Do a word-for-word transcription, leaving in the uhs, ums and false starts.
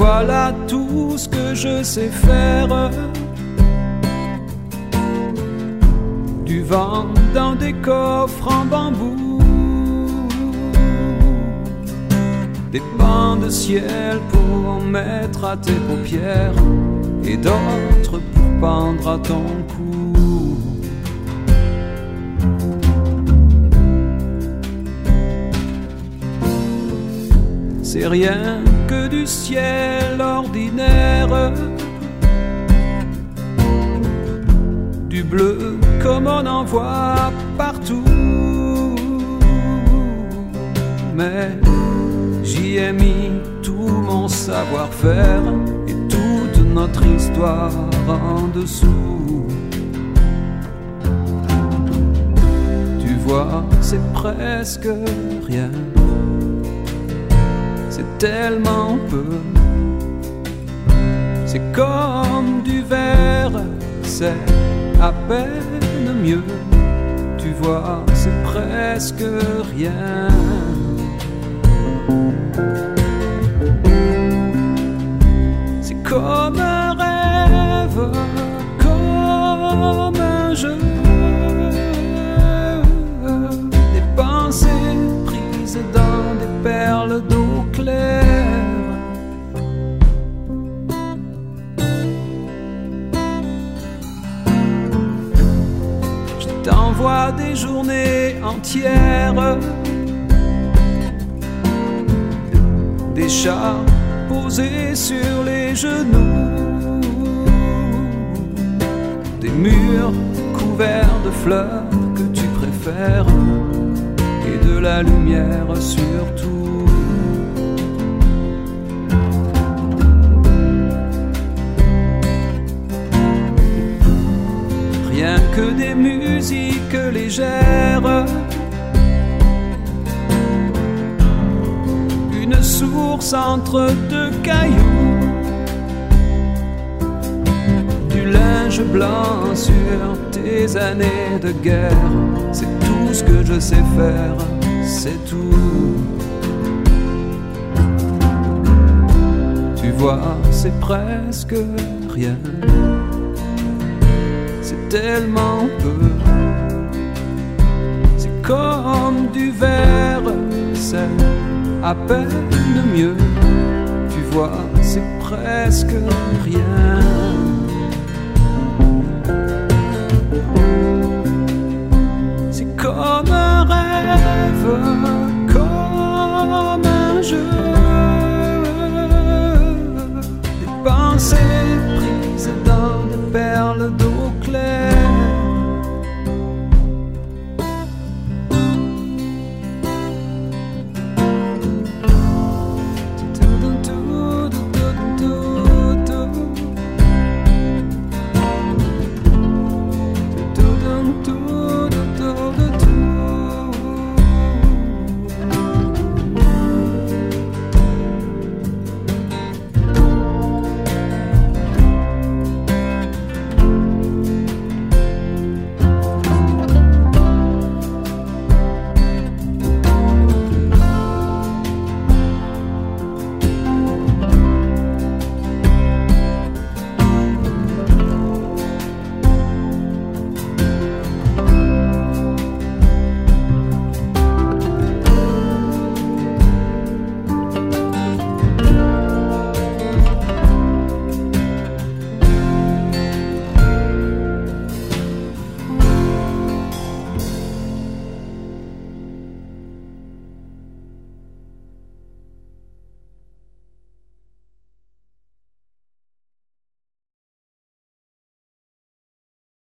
voilà tout ce que je sais faire. Du vent dans des coffres en bambou, des pans de ciel pour mettre à tes paupières et d'autres pour pendre à ton cou. C'est rien que du ciel ordinaire, du bleu comme on en voit partout. Mais j'y ai mis tout mon savoir-faire et toute notre histoire en dessous. Tu vois, c'est presque rien, c'est tellement peu. C'est comme du verre, c'est à peine mieux. Tu vois, c'est presque rien. C'est comme un rêve, comme un jeu. Des pensées prises dans des perles d'eau claire. Je t'envoie des journées entières, des chats posés sur les genoux, des murs couverts de fleurs que tu préfères et de la lumière surtout. Rien que des musiques légères, une source entre deux cailloux, du linge blanc sur tes années de guerre. C'est tout ce que je sais faire, c'est tout. Tu vois, c'est presque rien, c'est tellement peu. C'est comme du verre, c'est à peine mieux. Tu vois, c'est presque rien. C'est comme un rêve, comme un jeu.